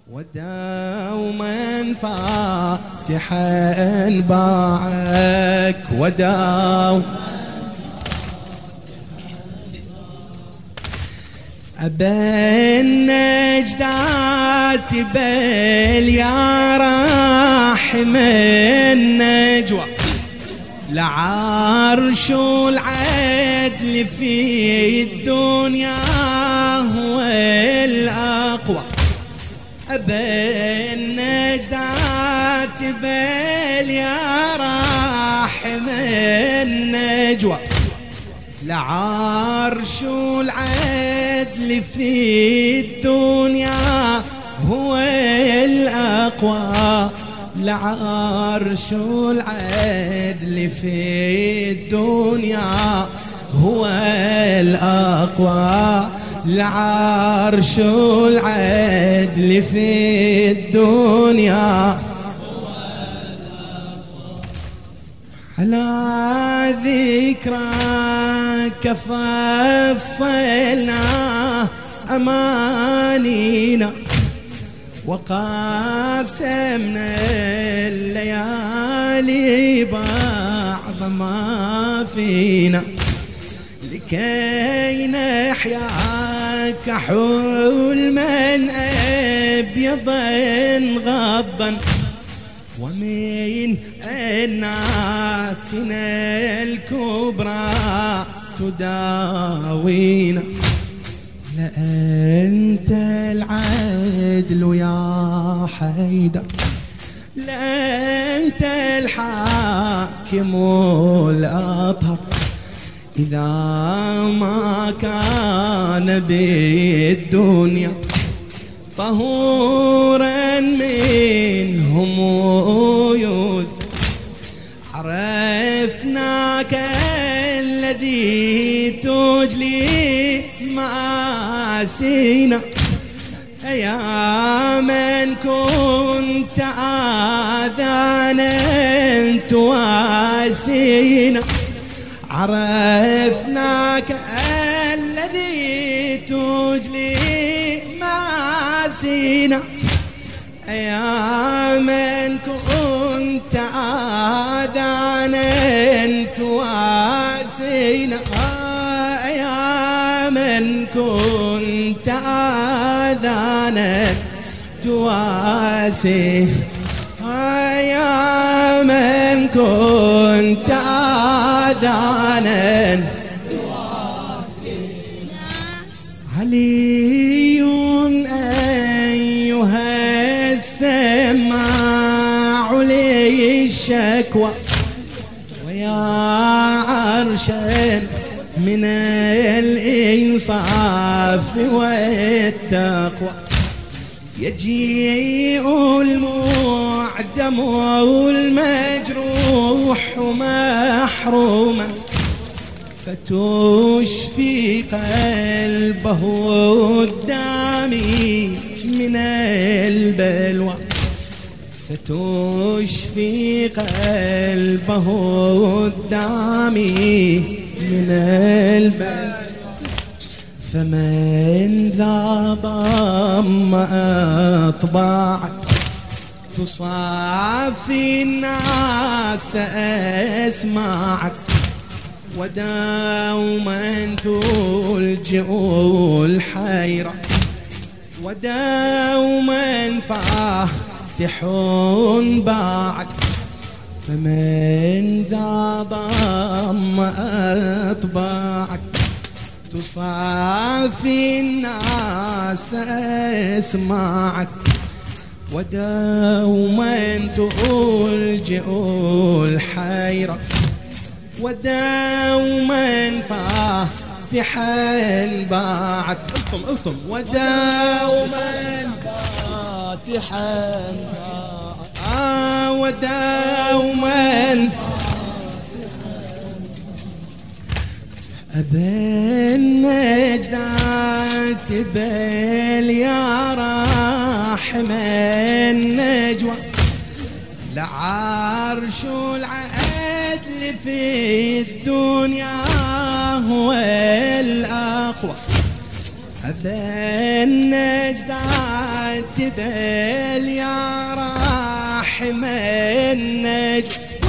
وداوما فاتحا باعك وداوما أبا النجدات بل يا راحم النجوى لعرش العدل في الدنيا هو الأقوى أبا النجدات بل يا راحم النجوى لعرش العدل في الدنيا هو الأقوى لعرش العدل في الدنيا هو الأقوى لعرش العدل في الدنيا هو الأقوى على ذكرك فصلنا أمانينا وقاسمنا الليالي بعض ما فينا لكي نحيا كحلما أبيضا غضا ومن أناتنا الكبرى تداوينا لأنت العدل يا حيدر لأنت الحاكم الأطهر إذا ما كان بالدنيا طهورا منهم يذكر عرفناك الذي تجلي مآسينا يا من كنت آذانا تواسينا عرفناك الذي تجلي مآسينا يا من كنت آذانا تواسينا يا من كنت آذانا تواسي يا من كنت آذانا تواسي علي أيها السماع لي الشكوى ويا عرشا من الإنصاف والتقوى يجيء المعدم والمجروح محروما فتشفي قلبه الدامي من البلوى فتشفي قلبه الدامي من البلوى فمن ذا ضم أطباعك تصافي الناس أسماعك وداوما تلجئ الحيرة وداوما فاتح باعك فمن ذا ضم أطباعك تصافي الناس أسماعك وداوما تلجئ الحيرة وداوما فاتحا باعك الطم وداوما فاتحا وداوما أبا النجدات بل يا راحم النجوى لعرش العدل في الدنيا هو الأقوى أبا النجدات اهدل يا راحم النجم،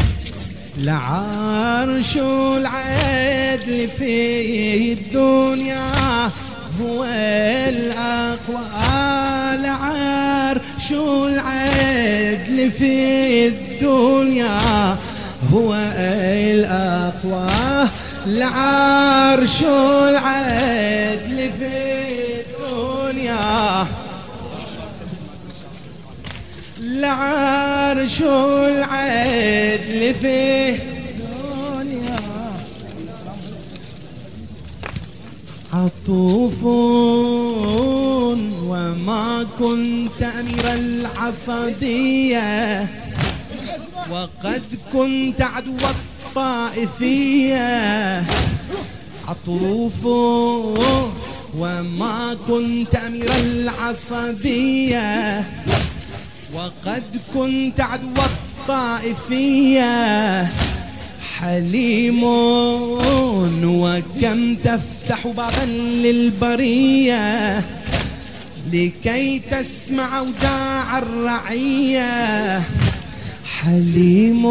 لعرش العدل في الدنيا هو الأقوى، لعرش العدل في الدنيا هو الأقوى، لعرش العدل في الدنيا، لعرش العدل في الدنيا عطوف وما كنت أمير العصدية، وقد كنت عدو الطائفية، عطوف وما كنت أمير العصبية، وقد كنت عدو الطائفية، حليم وكم تفتح بابا للبرية لكي تسمع أوجاع الرعية، حليم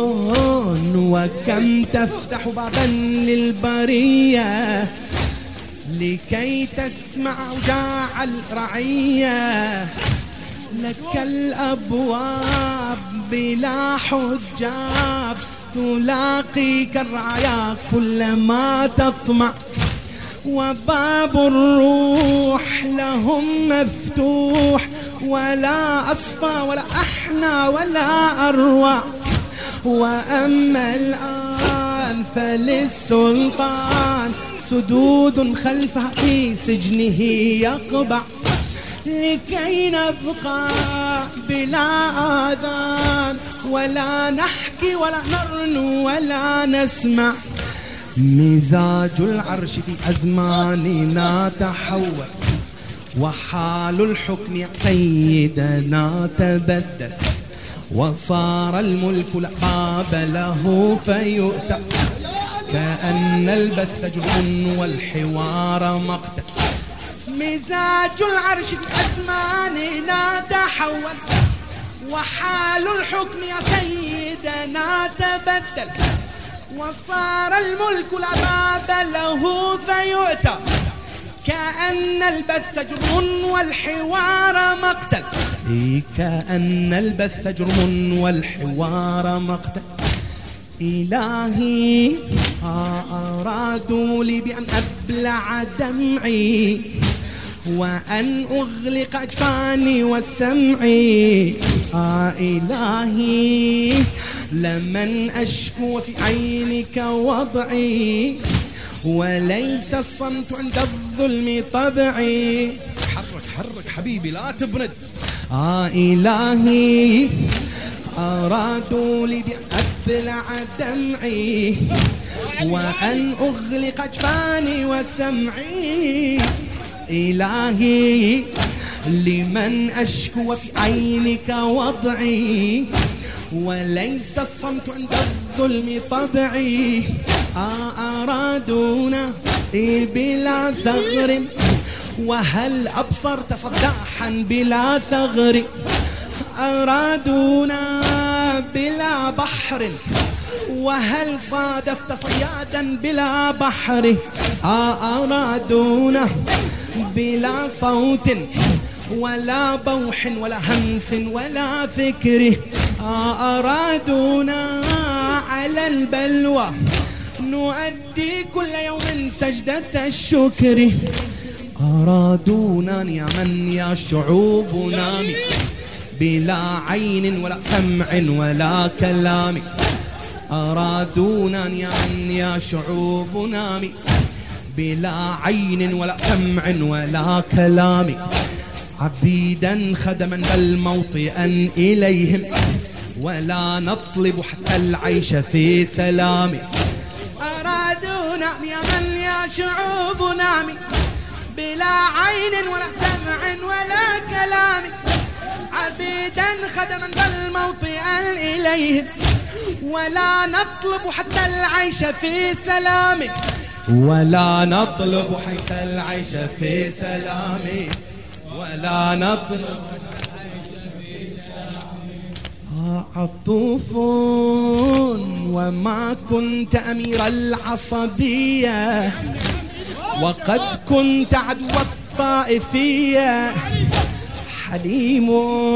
وكم تفتح بابا للبرية لكي تسمع أوجاع الرعية، لك الأبواب بلا حجاب تلاقيك الرعايا كلما تطمع، وباب الروح لهم مفتوح، ولا أصفى ولا أحنى ولا أروع، وأما الآن فللسلطان سدود خلفها في سجنه يقبع، لكي نبقى بلا آذان ولا نحكي ولا نرنو ولا نسمع، مزاج العرش في أزماننا تحول، وحال الحكم يا سيدنا تبدل، وصار الملك لا باب له فيؤتى، كأن البث جرم والحوار مقتل، مزاج العرش في أزماننا تحول، وحال الحكم يا سيدنا تبدل، وصار الملك لا باب له فيؤتى، كأن البث جرم والحوار مقتل، كأن البث جرم والحوار مقتل، إلهي أرادوا لي بأن أبلع دمعي وأن أغلق أجفاني وسمعي، إلهي لمن أشكو في عينك وضعي، وليس الصمت عند الظلم طبعي، حرك حرك حبيبي لا تبرد، إلهي أرادوا لي بأن أبلع دمعي وأن أغلق أجفاني وسمعي، إلهي لمن أشكو في عينك وضعي، وليس الصمت عند الظلم طبعي، أرادونا بلا ثغر، وهل أبصرت صداحا بلا ثغر، أرادونا بلا بحر، وهل صادفت صيادا بلا بحر، أرادونا بلا صوت ولا بوح ولا همس ولا فكر، أرادونا على البلوى نؤدي كل يوم سجدة الشكر، أرادونا يا من يا شعوب نامي بلا عين ولا سمع ولا كلام، أرادونا يا من يا شعوب نامي بلا عين ولا سمع ولا كلام، عبيدا خدما بل موطئا إليهم، ولا نطلب حتى العيش في سلام، أرادونا يا من يا شعوب نامي بلا عين ولا سمع ولا كلام، عبيدا خدما بل موطئا إليهم، ولا نطلب حتى العيش في سلام، ولا نطلب حتى العيش في سلام، ولا نطلب عطوف وما كنت أمير العصبية، وقد كنت عدو الطائفية. حليم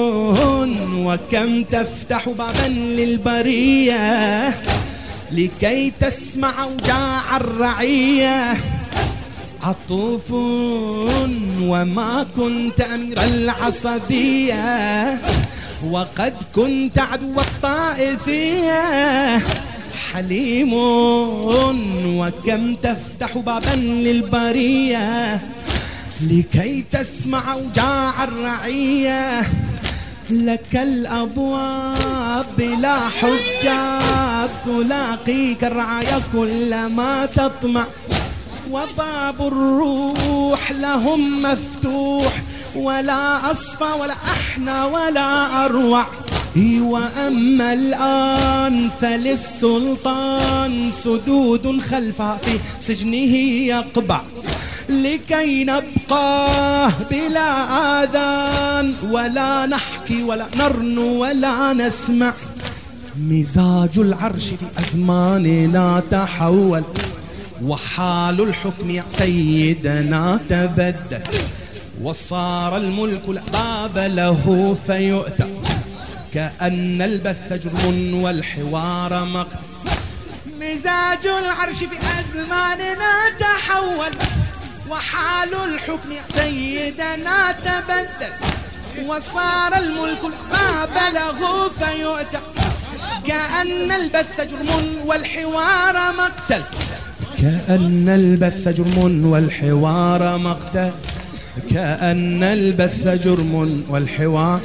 وكم تفتح بابا للبرية، لكي تسمع أوجاع الرعية. عطوف وما كنت أمير العصبية، وقد كنت عدو الطائفية. حليم وكم تفتح بابا للبرية، لكي تسمع أوجاع الرعية. لك الأبواب بلا حجاب، تلاقيك الرعايا كلما تطمع. وباب الروح لهم مفتوح، ولا أصفى ولا أحنى ولا أروع. وأما الآن فللسلطان سدود خلفها في سجنه يقبع، لكي نبقى بلا آذان، ولا نحكي ولا نرنو ولا نسمع. مزاج العرش في أزماننا تحول، وحال الحكم يا سيدنا تبدل. وصار الملك لا باب له فيؤتى، كأن البث جرم والحوار مقتل. مزاج العرش في أزماننا تحول، وحال الحكم يا سيدنا تبدل. وصار الملك لا باب له فيؤتى، كأن البث جرم والحوار مقتل. كأن البث جرم والحوار مقتل، كأن البث جرم والحوار.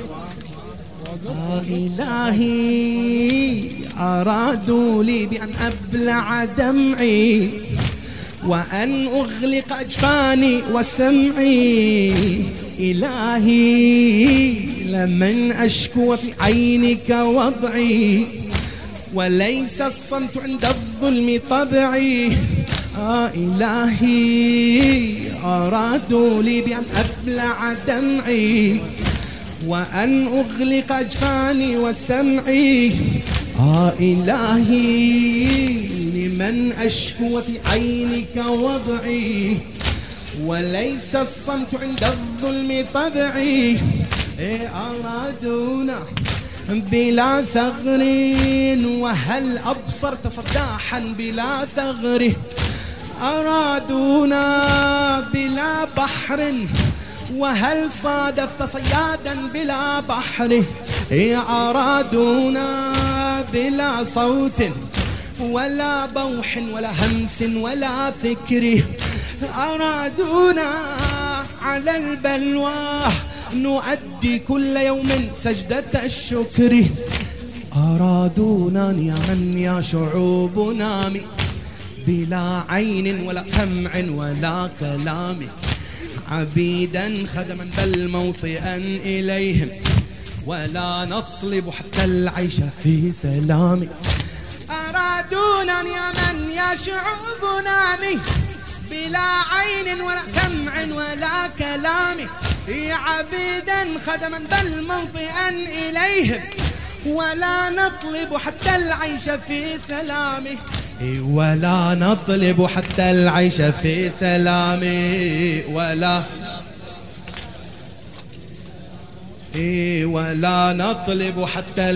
إلهي أرادوا لي بأن أبلع دمعي، وأن أغلق أجفاني وسمعي. إلهي لمن أشكو في عينك وضعي، وليس الصمت عند الظلم طبعي. إلهي أرادوا لي بأن أبلع دمعي، وأن أغلق أجفاني وسمعي. إلهي لمن أشكو في عينك وضعي، وليس الصمت عند الظلم طبعي. أرادونا بلا ثغر، وهل أبصرت صداحا بلا ثغر. أرادونا بلا بحر، وهل صادفت صيادا بلا بحر. أرادونا بلا صوت ولا بوح ولا همس ولا فكر. أرادونا على البلوى نؤدي كل يوم سجدة الشكر. أرادونا يا من يا شعوب نامي، بلا عين ولا سمع ولا كلام. عبيدا خدما بل موطئا إليهم، ولا نطلب حتى العيش في سلام. أرادونا يا من يا شعوب نامي، بلا عين ولا سمع ولا كلام. عبيدا خدما بل موطئا إليهم، ولا نطلب حتى العيش في سلام. ولا نطلب حتى العيش في سلام. ولا نطلب حتى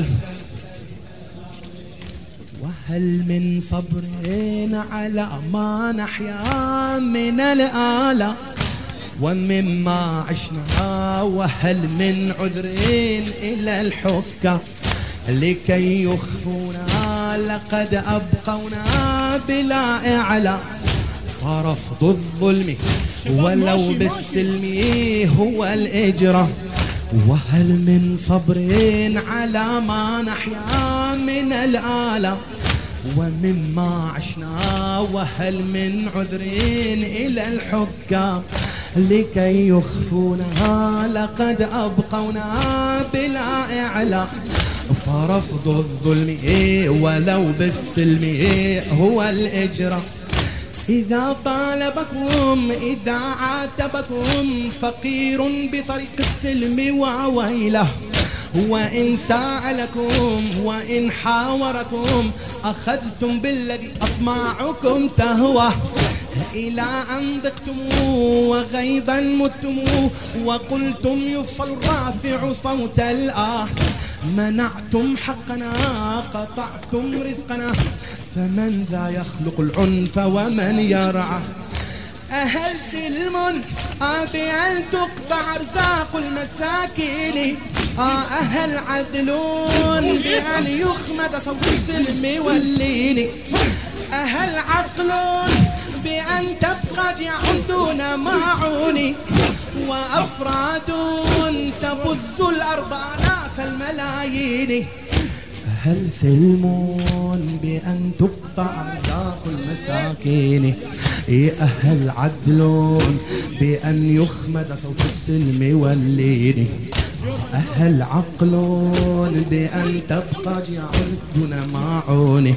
وهل من صبر على ما نحيا من الآلام، ومما عشنا، وهل من عذر إلى الحكام لكي يخفونا، لقد أبقونا بلا إعلام. فرفض الظلم ولو بالسلم هو الإجرام. وهل من صبر على ما نحيا من الآلام، ومما عشنا، وهل من عذر إلى الحكام لكي يخفونا، لقد أبقونا بلا إعلام. فرفض الظلم ولو بالسلم هو الإجرام. إذا طالبكم إذا عاتبكم فقير بطريق السلم وويله، وإن سألكم وإن حاوركم أخذتم بالذي أطماعكم تهوى إلى أن ضقتم وغيظا متم وقلتم يفصل الرافع صوت الآه منعتم حقنا قطعتم رزقنا فمن ذا يخلق العنف ومن يرعى أهل سلم بأن تقطع أرزاق المساكين أهل عدلون بأن يخمد صوت السلم واللين أهل عقل بأن تبقى جيع دون معون وأفراد تبز الأرض آلاف الملايين هل سلم بأن تقطع أرزاق المساكين أهل عدل بأن يخمد صوت السلم واللين أهل عقل بأن تبقى جيع دون معون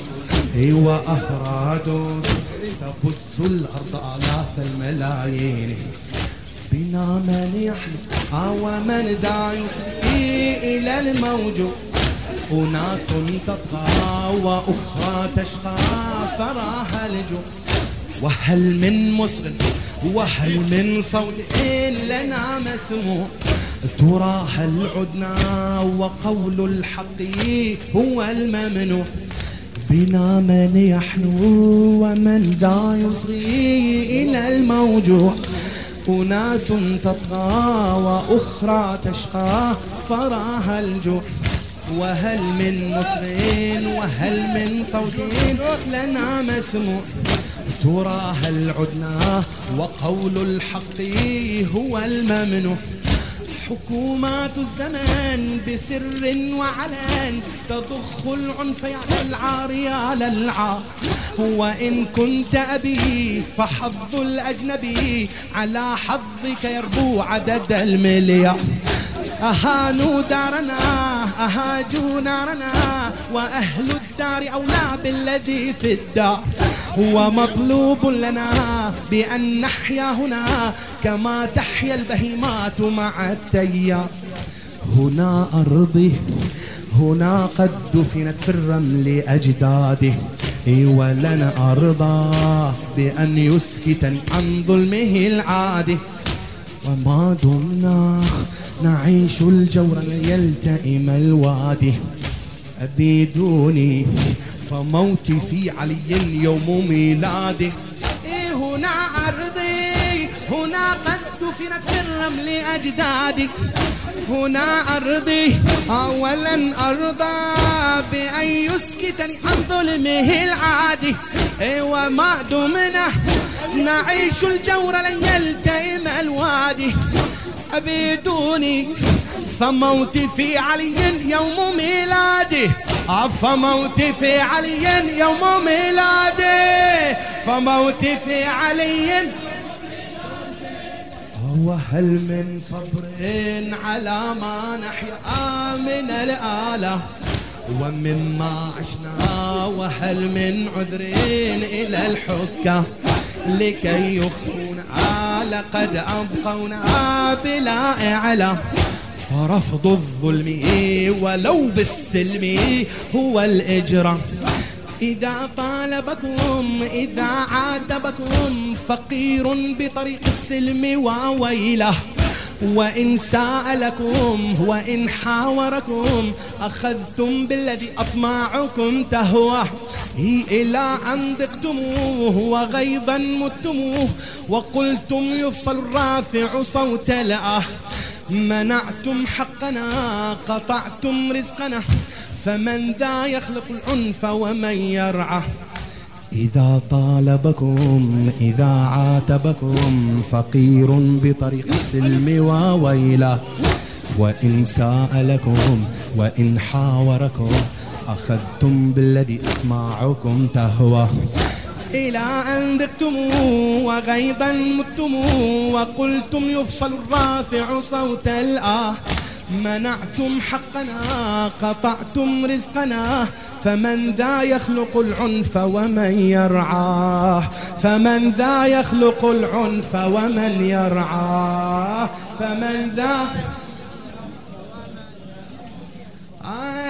وأفراد تبث الأرض آلاف الملايين بنا من يحلف ومن ذا يسقي إلى الموج أناس تطغى وأخرى تشقى فراها لجو وهل من مصغ وهل من صوت لنا مسموع ترى هل عدنا وقول الحق هو الممنوع بنا من يحنو ومن ذا يصغي إلى الموجوع أناس تطغى وأخرى تشقى فراها الجوع وهل من مصغ وهل من صوت لنا مسموع ترى هل عدنا وقول الحق هو الممنوع حكومات الزمان بسر وعلان تضخ العنف يا العار على العار وإن كنت أبي فحظ الأجنبي على حظك يربو عدد المليار أهانوا دارنا أهاجوا نارنا وأهل الدار أولى بالذي في الدار ومطلوب لنا بأن نحيا هنا كما تحيا البهيمات مع التيار هنا أرضي هنا قد دفنت في الرمل أجدادي ولن أرضى بأن يسكتني عن ظلمه العادي وما دمنا نعيش الجور يلتئم الوادي أبيدوني فموتي في علي يوم ميلادي هنا أرضي هنا قد دفنت في الرمل أجدادي هنا أرضي ولن أرضى بأن يسكتني عن ظلمه العادي وما دمنا نعيش الجور لن يلتئم الوادي أبيدوني فموتي في علي يوم ميلادي فموتي في علي يوم ميلادي فموتي في علي وهل من صبر على ما نحيا من الآلة ومما عشنا وهل من عذر إلى الحكة لكي يخفونا لقد أبقونا بلا إعلام فرفض الظلم ولو بالسلم هو الإجرام إذا طالبكم إذا عاتبكم فقير بطريق السلم وويله وإن سألكم وإن حاوركم أخذتم بالذي أطماعكم تهوى إلى أن ضقتموه وغيظا متموه وقلتم يفصل الرافع صوت الآه منعتم حقنا قطعتم رزقنا فمن ذا يخلق العنف ومن يرعى إذا طالبكم إذا عاتبكم فقير بطريق السلم وويله وإن سألكم وإن حاوركم أخذتم بالذي أطماعكم تهوى إلى أن ذقتموه وغيظا متموه وقلتم يفصل الرافع صوت الآه منعتم حقنا قطعتم رزقنا فمن ذا يخلق العنف ومن يرعاه فمن ذا يخلق العنف ومن يرعاه فمن ذا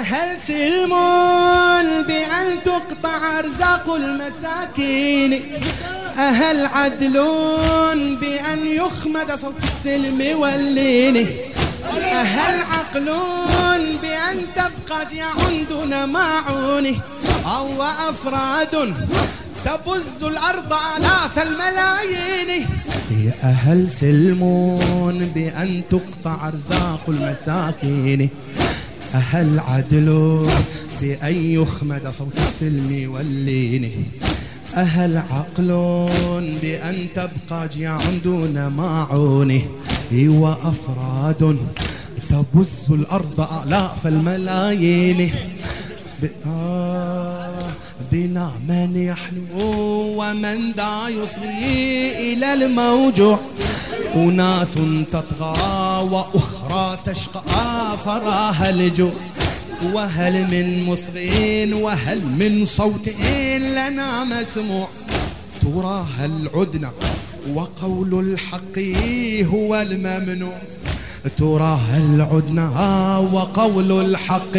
هل سلم بأن تقطع أرزاق المساكين؟ أهل عدل بأن يخمد صوت السلم واللين؟ أهل عقل بأن تبقى جياع دون معون؟ أو أفراد تبز الأرض آلاف الملايين؟ أهل سلم بأن تقطع أرزاق المساكين؟ أهل عدل بأن يخمد صوت السلم واللين؟ أهل عقل بأن تبقى جياع دون معونه؟ وأفراد تبز الأرض آلاف الملايين؟ بنا من يحنو ومن ذا يصغي إلى الموجوع؟ أناس تطغى وأخرى تشقى فراها الجوع. وهل من مصغين وهل من صوت لنا مسموع؟ ترى هل عدنا وقول الحق هو الممنوع؟ ترى هل عدنا وقول الحق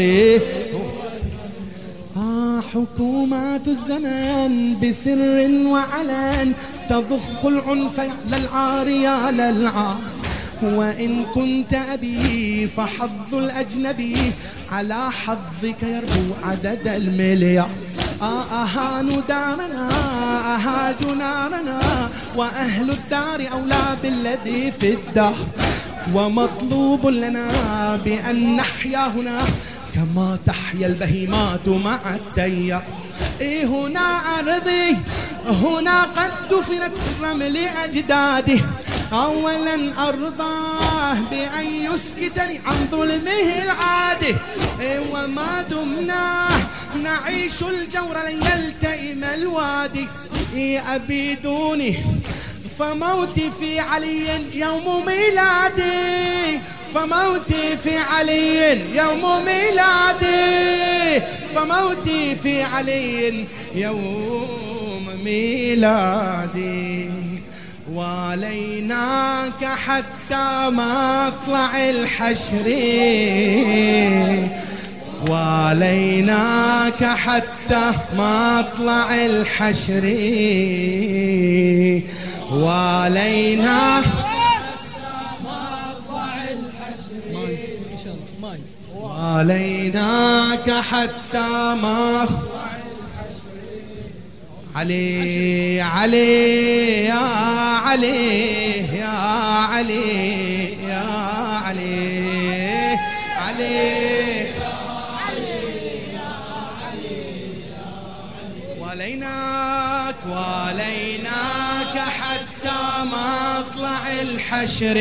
حكومات الزمان بسر وعلان تضخ العنف على العار يا للعار. وإن كنت أبي فحظ الأجنبي على حظك يربو عدد المليار. أهان دارنا أهاج نارنا وأهل الدار أولى بالذي في الدار. ومطلوب لنا بأن نحيا هنا كما تحيا البهيمات مع التيار. هنا أرضي هنا قد دفنت الرمل أجداده. أولا أرضاه بأن يسكتني عن ظلمه العاده. وما دمنا نعيش الجور لن يلتئم الوادي. أبيدوني فموتي في علي يوم ميلادي. فموتي في علي يوم ميلادي. فموتي في علي يوم ميلادي. وليناك حتى مطلع الحشر. وليناك حتى مطلع الحشر. وليناك وليناك حتى ما علي علي يا علي يا علي يا علي علي وليناك وليناك حتى مطلع الحشر.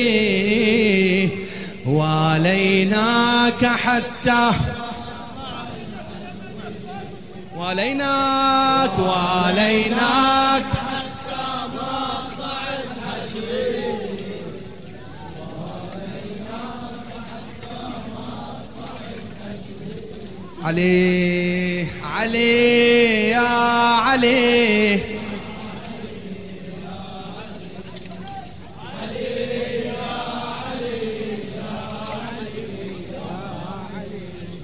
وليناك حتى وليناك وليناك حتى مطلع الحشر. علي علي يا علي